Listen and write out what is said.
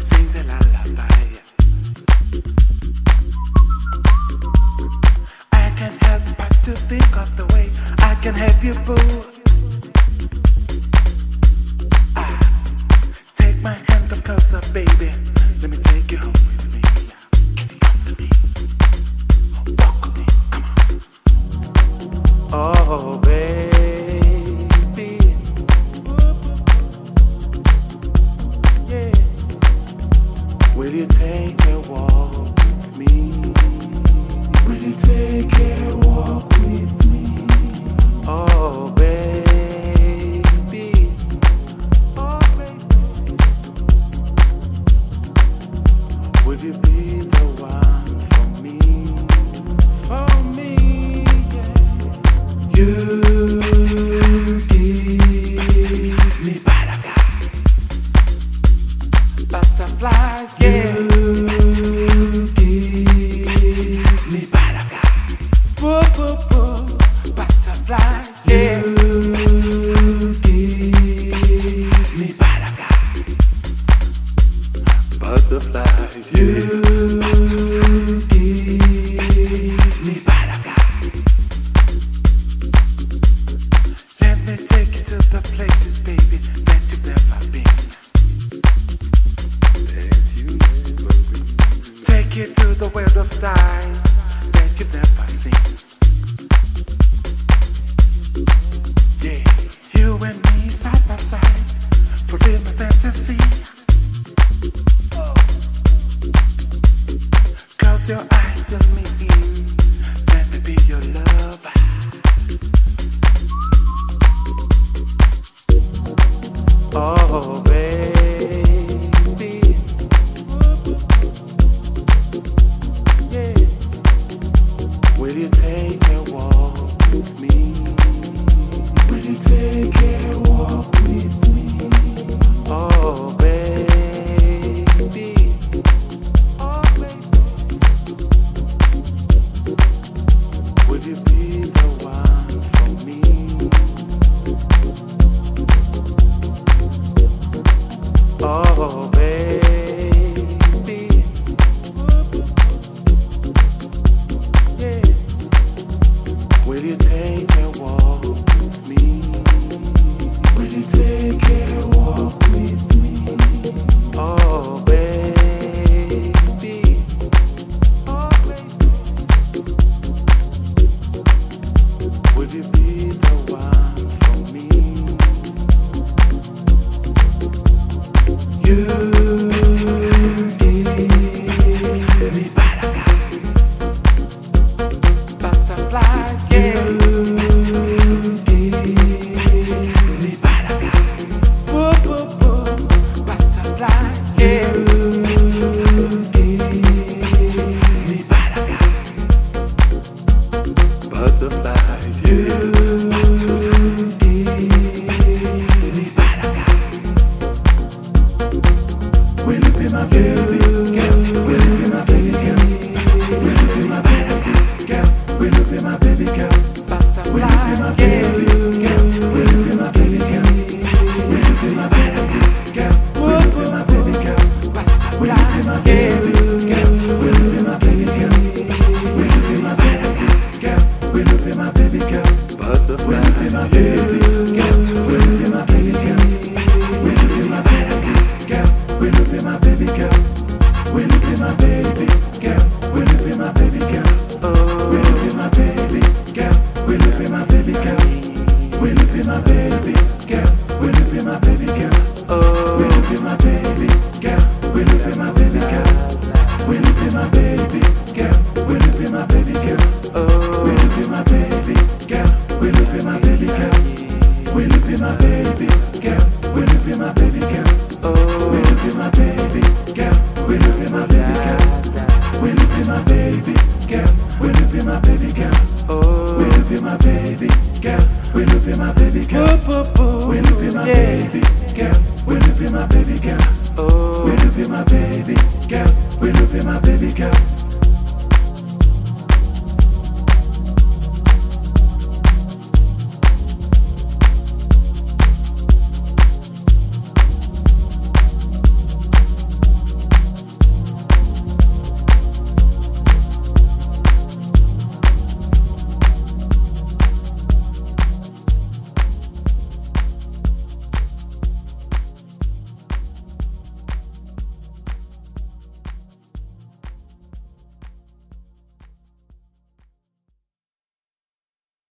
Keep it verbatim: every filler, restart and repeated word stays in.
sings a lullaby. I can't help but to think of the way I can help you, boo. Ah, take my hand, come closer, baby. Let me take you home with me. Can you come to me? Walk with me, come on. Oh, baby. Yeah. Will you take a walk with me? Will you take a walk with me? Oh, baby. Oh, baby. Would you be the one for me? For me, yeah. You give me butterflies, butterflies, yeah. You give me butterflies, boo, boo, boo, butterflies, yeah. You give me butterflies, butterflies, yeah. You give me butterflies. Let me take you to the places, baby, that you've never been. That you never been. Take you to the world of style that you've never seen. Yeah, you and me side by side, fulfill my fantasy. Close your eyes, fill me in. Let me be your lover. Oh, baby. Yeah. Will you take a walk with me? Will you take a walk with me? Oh, baby. Oh, baby. Would you be the one for me? Oh, baby. Yeah. Will you take a walk with me? Will you take a walk with me? Oh, baby. Oh, baby. Would you be the one for me? You give me butterflies, butterflies, yeah. You give me butterflies, boo, boo, boo, butterflies, yeah. You give me butterflies, butterflies, yeah. You give me butterflies. Will you be my baby girl? Will you be my baby girl? Will you be my baby girl? Will you be my baby girl? Will you be my baby girl? Will you be my baby girl? Will you be my baby girl? Will you be my baby girl? Will you be my baby girl? Will you be my baby girl? Will you be my baby girl? Will you be my baby girl? Will you be my baby girl? Will you be my baby girl? Will you be my baby girl? Will you be my baby girl? Will you be my baby?